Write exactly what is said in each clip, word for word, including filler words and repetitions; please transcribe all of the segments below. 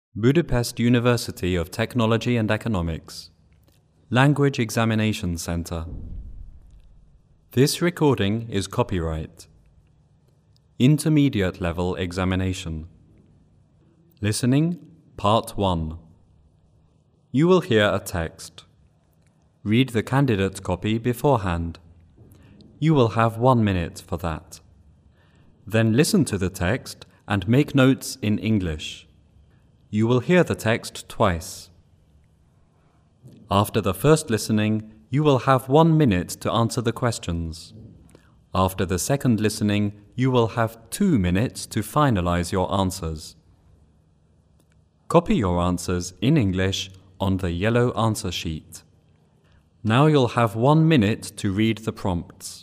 Budapest University of Technology and Economics Language Examination Center. This recording is copyright. Intermediate Level Examination. Listening, Part one. You will hear a text. Read the candidate copy beforehand. You will have one minute for that. Then listen to the text and make notes in English. You will hear the text twice. After the first listening, you will have one minute to answer the questions. After the second listening, you will have two minutes to finalize your answers. Copy your answers in English on the yellow answer sheet. Now you'll have one minute to read the prompts.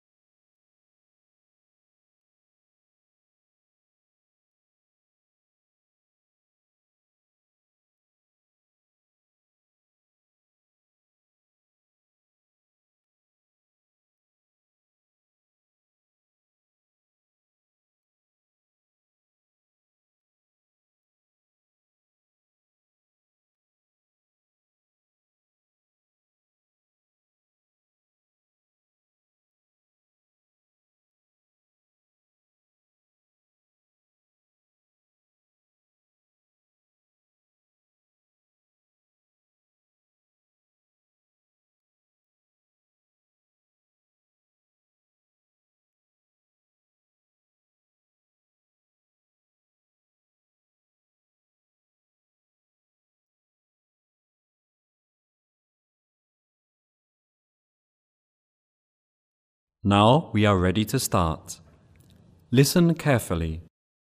Now we are ready to start. Listen carefully.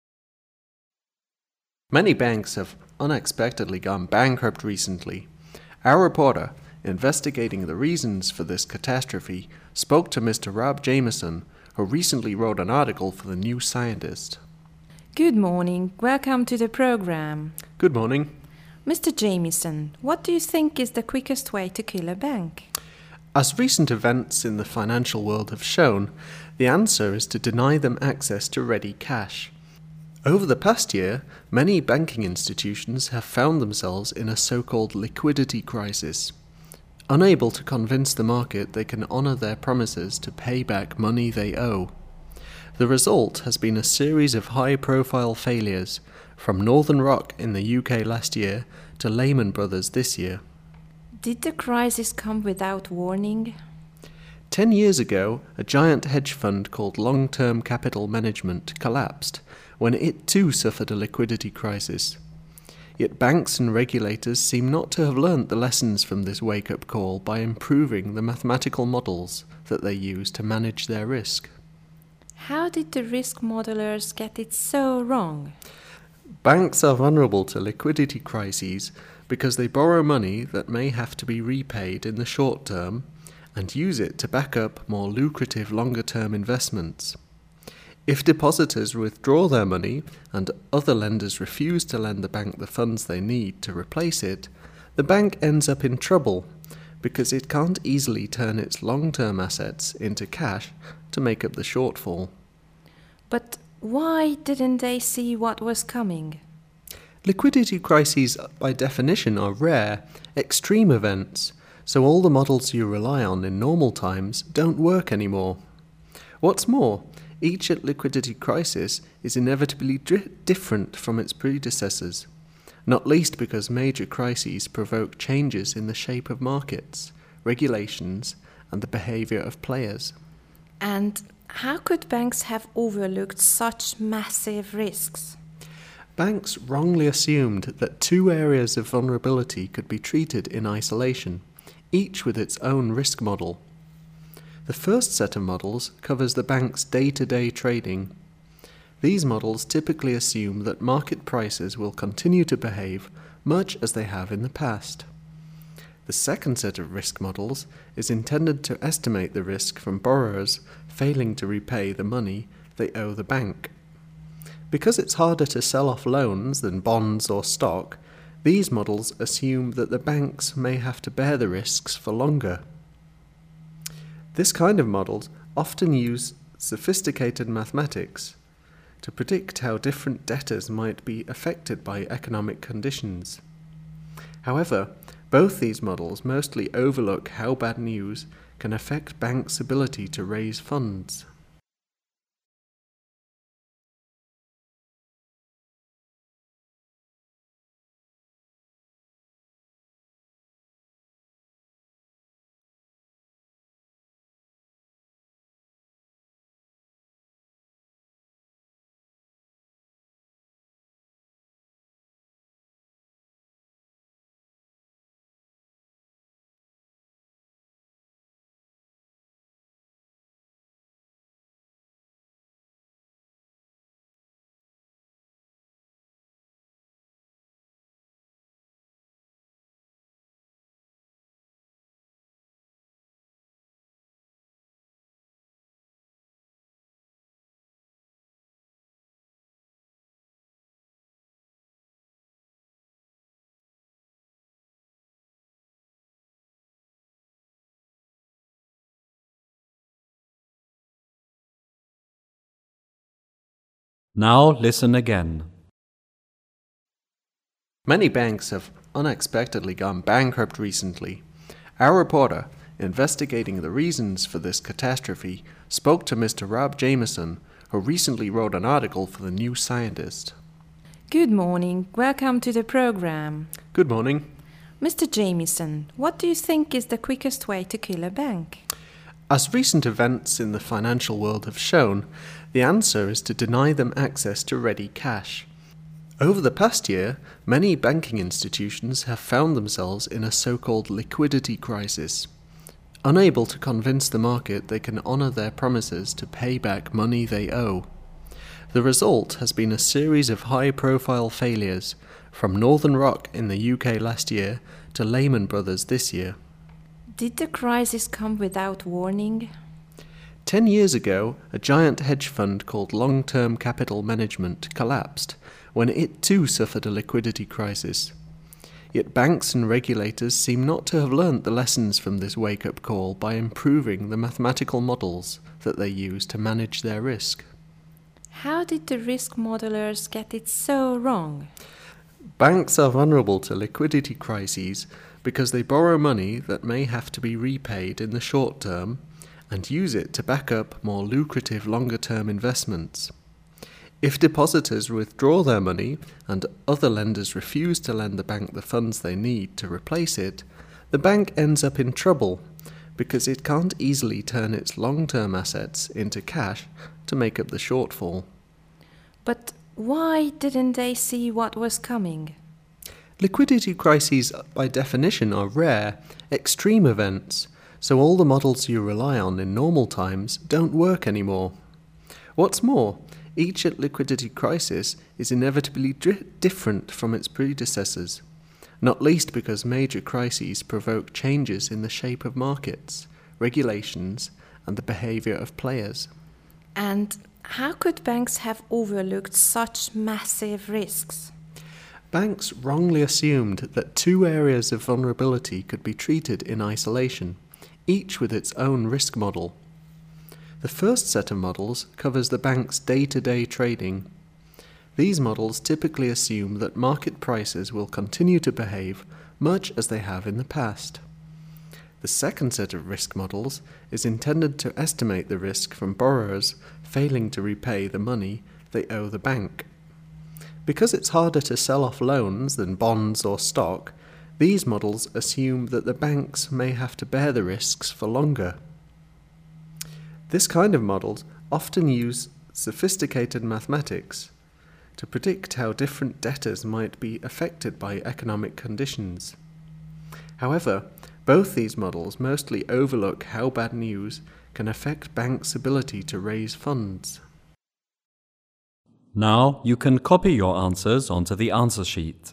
Many banks have unexpectedly gone bankrupt recently. Our reporter, investigating the reasons for this catastrophe, spoke to Mister Rob Jamieson, who recently wrote an article for the New Scientist. Good morning. Welcome to the program. Good morning. Mister Jamieson, what do you think is the quickest way to kill a bank? As recent events in the financial world have shown, the answer is to deny them access to ready cash. Over the past year, many banking institutions have found themselves in a so-called liquidity crisis. Unable to convince the market they can honour their promises to pay back money they owe. The result has been a series of high-profile failures, from Northern Rock in the U K last year to Lehman Brothers this year. Did the crisis come without warning? Ten years ago, a giant hedge fund called Long-Term Capital Management collapsed when it too suffered a liquidity crisis. Yet banks and regulators seem not to have learnt the lessons from this wake-up call by improving the mathematical models that they use to manage their risk. How did the risk modelers get it so wrong? Banks are vulnerable to liquidity crises because they borrow money that may have to be repaid in the short term and use it to back up more lucrative longer-term investments. If depositors withdraw their money and other lenders refuse to lend the bank the funds they need to replace it, the bank ends up in trouble because it can't easily turn its long-term assets into cash to make up the shortfall. But why didn't they see what was coming? Liquidity crises, by definition, are rare, extreme events, so all the models you rely on in normal times don't work anymore. What's more, each liquidity crisis is inevitably dri- different from its predecessors, not least because major crises provoke changes in the shape of markets, regulations, and the behavior of players. And how could banks have overlooked such massive risks? Banks wrongly assumed that two areas of vulnerability could be treated in isolation, each with its own risk model. The first set of models covers the bank's day-to-day trading. These models typically assume that market prices will continue to behave much as they have in the past. The second set of risk models is intended to estimate the risk from borrowers failing to repay the money they owe the bank. Because it's harder to sell off loans than bonds or stock, these models assume that the banks may have to bear the risks for longer. This kind of models often use sophisticated mathematics. to predict how different debtors might be affected by economic conditions. However, both these models mostly overlook how bad news can affect banks' ability to raise funds. Now listen again. Many banks have unexpectedly gone bankrupt recently. Our reporter, investigating the reasons for this catastrophe, spoke to Mister Rob Jameson, who recently wrote an article for the New Scientist. Good morning. Welcome to the program. Good morning. Mister Jameson, what do you think is the quickest way to kill a bank? As recent events in the financial world have shown, the answer is to deny them access to ready cash. Over the past year, many banking institutions have found themselves in a so-called liquidity crisis. Unable to convince the market they can honour their promises to pay back money they owe. The result has been a series of high-profile failures, from Northern Rock in the U K last year to Lehman Brothers this year. Did the crisis come without warning? Ten years ago, a giant hedge fund called Long-Term Capital Management collapsed when it too suffered a liquidity crisis. Yet banks and regulators seem not to have learnt the lessons from this wake-up call by improving the mathematical models that they use to manage their risk. How did the risk modelers get it so wrong? Banks are vulnerable to liquidity crises because they borrow money that may have to be repaid in the short term and use it to back up more lucrative longer-term investments. If depositors withdraw their money and other lenders refuse to lend the bank the funds they need to replace it, the bank ends up in trouble because it can't easily turn its long-term assets into cash to make up the shortfall. But why didn't they see what was coming? Liquidity crises, by definition, are rare, extreme events, so all the models you rely on in normal times don't work anymore. What's more, each liquidity crisis is inevitably dri- different from its predecessors, not least because major crises provoke changes in the shape of markets, regulations, and the behavior of players. And how could banks have overlooked such massive risks? Banks wrongly assumed that two areas of vulnerability could be treated in isolation, each with its own risk model. The first set of models covers the bank's day-to-day trading. These models typically assume that market prices will continue to behave much as they have in the past. The second set of risk models is intended to estimate the risk from borrowers failing to repay the money they owe the bank. Because it's harder to sell off loans than bonds or stock, these models assume that the banks may have to bear the risks for longer. This kind of models often use sophisticated mathematics to predict how different debtors might be affected by economic conditions. However, both these models mostly overlook how bad news can affect banks' ability to raise funds. Now you can copy your answers onto the answer sheet.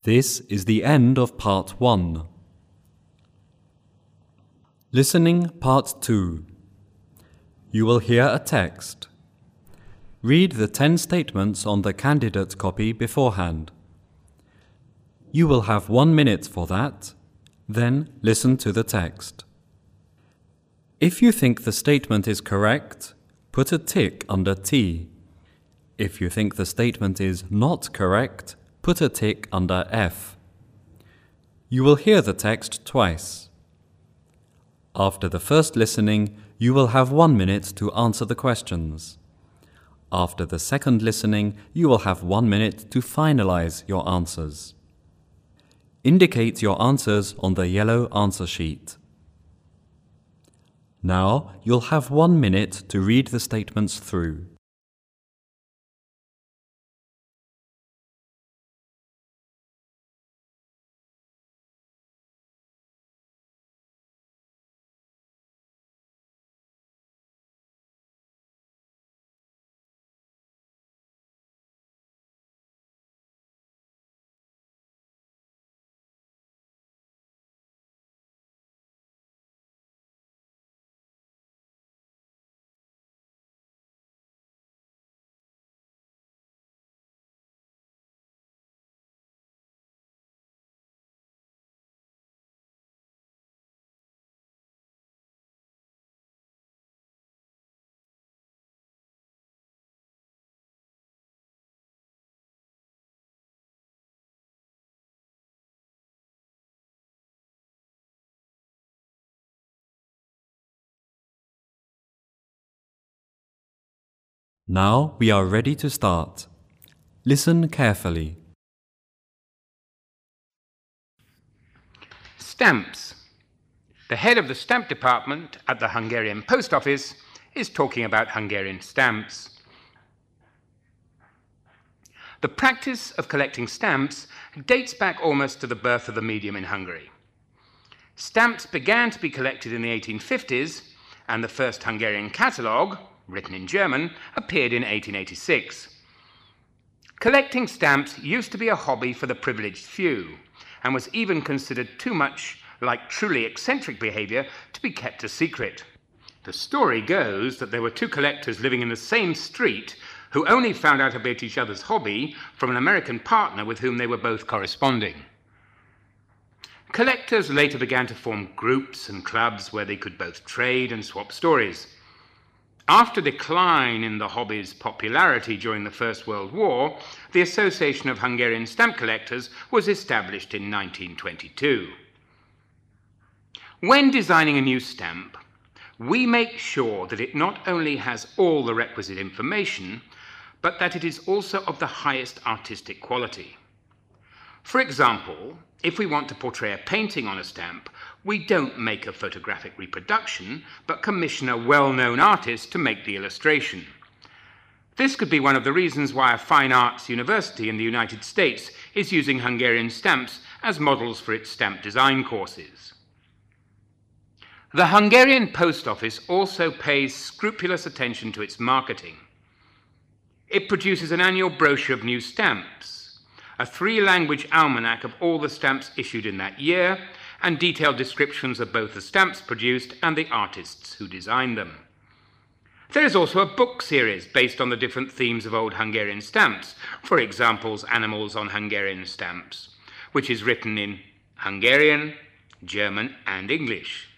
This is the end of part one. Listening part two. You will hear a text. Read the ten statements on the candidate copy beforehand. You will have one minute for that, then listen to the text. If you think the statement is correct, put a tick under T. If you think the statement is not correct, put a tick under F. You will hear the text twice. After the first listening, you will have one minute to answer the questions. After the second listening, you will have one minute to finalize your answers. Indicate your answers on the yellow answer sheet. Now you'll have one minute to read the statements through. Now we are ready to start. Listen carefully. Stamps. The head of the stamp department at the Hungarian Post Office is talking about Hungarian stamps. The practice of collecting stamps dates back almost to the birth of the medium in Hungary. Stamps began to be collected in the eighteen fifties, and the first Hungarian catalogue, written in German, appeared in eighteen eighty-six. Collecting stamps used to be a hobby for the privileged few, and was even considered too much like truly eccentric behaviour to be kept a secret. The story goes that there were two collectors living in the same street who only found out about each other's hobby from an American partner with whom they were both corresponding. Collectors later began to form groups and clubs where they could both trade and swap stories. After decline in the hobby's popularity during the First World War, the Association of Hungarian Stamp Collectors was established in nineteen twenty-two. When designing a new stamp, we make sure that it not only has all the requisite information, but that it is also of the highest artistic quality. For example, if we want to portray a painting on a stamp, we don't make a photographic reproduction, but commission a well-known artist to make the illustration. This could be one of the reasons why a fine arts university in the United States is using Hungarian stamps as models for its stamp design courses. The Hungarian Post Office also pays scrupulous attention to its marketing. It produces an annual brochure of new stamps, a three-language almanac of all the stamps issued in that year, and detailed descriptions of both the stamps produced and the artists who designed them. There is also a book series based on the different themes of old Hungarian stamps, for example, Animals on Hungarian Stamps, which is written in Hungarian, German, and English.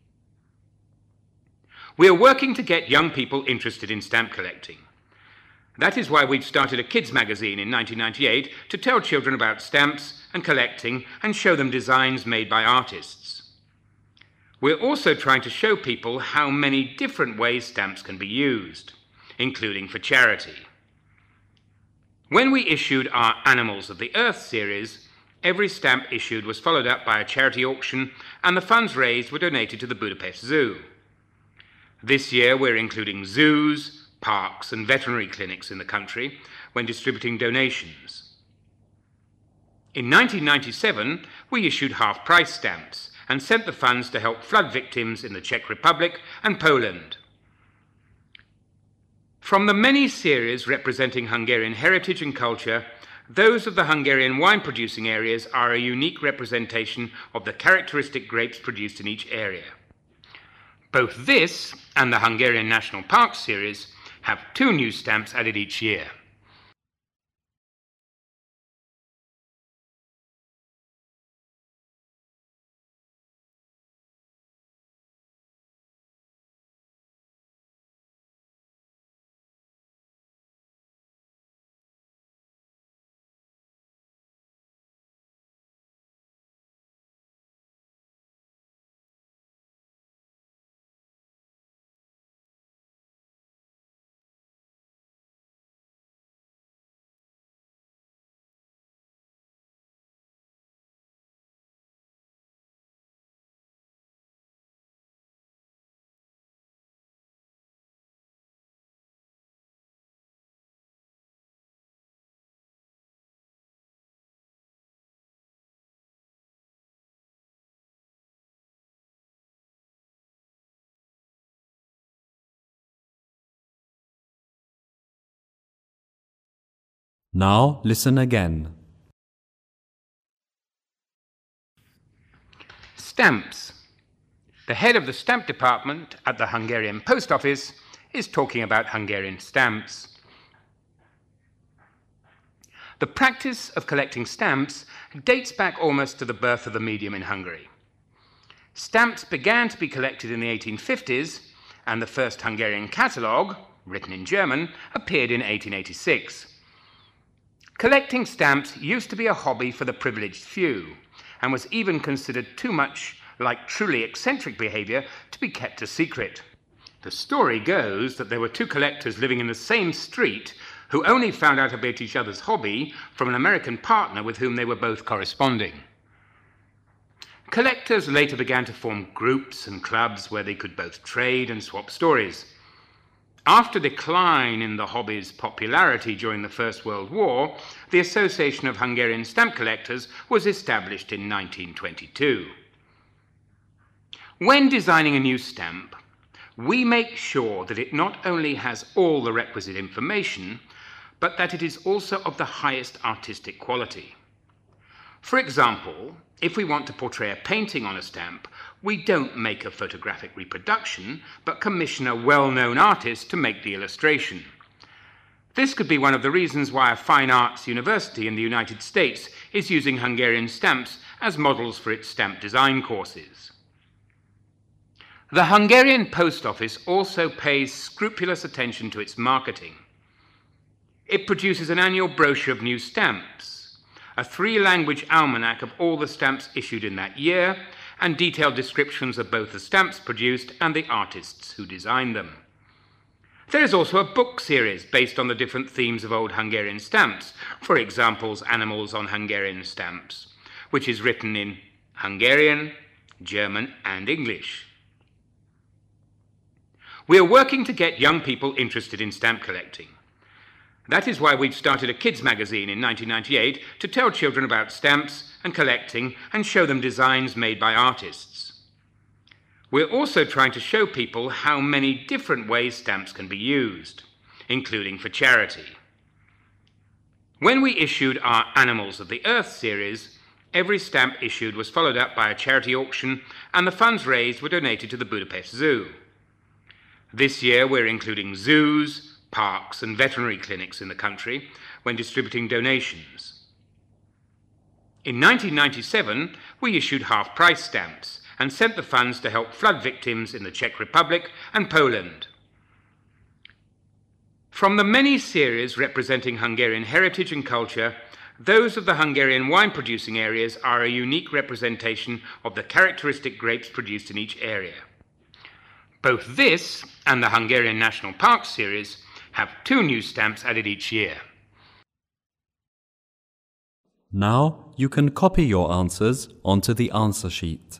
We are working to get young people interested in stamp collecting. That is why we've started a kids magazine in nineteen ninety-eight to tell children about stamps and collecting and show them designs made by artists. We're also trying to show people how many different ways stamps can be used, including for charity. When we issued our Animals of the Earth series, every stamp issued was followed up by a charity auction, and the funds raised were donated to the Budapest Zoo. This year we're including zoos, parks and veterinary clinics in the country when distributing donations. In nineteen ninety-seven, we issued half-price stamps and sent the funds to help flood victims in the Czech Republic and Poland. From the many series representing Hungarian heritage and culture, those of the Hungarian wine-producing areas are a unique representation of the characteristic grapes produced in each area. Both this and the Hungarian National Parks series have two new stamps added each year. Now listen again. Stamps. The head of the stamp department at the Hungarian Post Office is talking about Hungarian stamps. The practice of collecting stamps dates back almost to the birth of the medium in Hungary. Stamps began to be collected in the eighteen fifties, and the first Hungarian catalogue, written in German, appeared in eighteen eighty-six. Collecting stamps used to be a hobby for the privileged few, and was even considered too much like truly eccentric behavior to be kept a secret. The story goes that there were two collectors living in the same street who only found out about each other's hobby from an American partner with whom they were both corresponding. Collectors later began to form groups and clubs where they could both trade and swap stories. After decline in the hobby's popularity during the First World War, the Association of Hungarian Stamp Collectors was established in nineteen twenty-two. When designing a new stamp, we make sure that it not only has all the requisite information, but that it is also of the highest artistic quality. For example, if we want to portray a painting on a stamp, we don't make a photographic reproduction, but commission a well-known artist to make the illustration. This could be one of the reasons why a fine arts university in the United States is using Hungarian stamps as models for its stamp design courses. The Hungarian Post Office also pays scrupulous attention to its marketing. It produces an annual brochure of new stamps, a three-language almanac of all the stamps issued in that year, and detailed descriptions of both the stamps produced and the artists who designed them. There is also a book series based on the different themes of old Hungarian stamps, for example, Animals on Hungarian Stamps, which is written in Hungarian, German, and English. We are working to get young people interested in stamp collecting. That is why we've started a kids magazine in nineteen ninety-eight to tell children about stamps and collecting and show them designs made by artists. We're also trying to show people how many different ways stamps can be used, including for charity. When we issued our Animals of the Earth series, every stamp issued was followed up by a charity auction, and the funds raised were donated to the Budapest Zoo. This year we're including zoos, parks and veterinary clinics in the country when distributing donations. In nineteen ninety-seven, we issued half-price stamps and sent the funds to help flood victims in the Czech Republic and Poland. From the many series representing Hungarian heritage and culture, those of the Hungarian wine-producing areas are a unique representation of the characteristic grapes produced in each area. Both this and the Hungarian National Parks series have two new stamps added each year. Now you can copy your answers onto the answer sheet.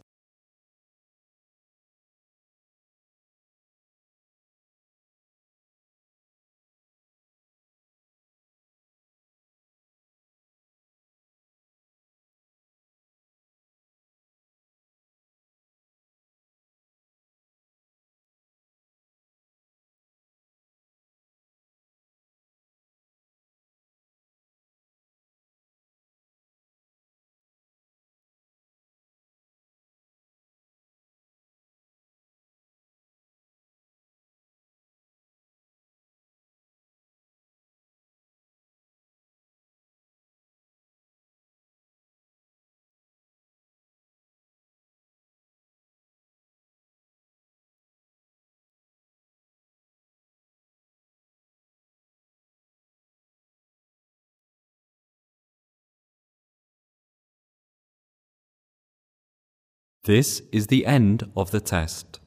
This is the end of the test.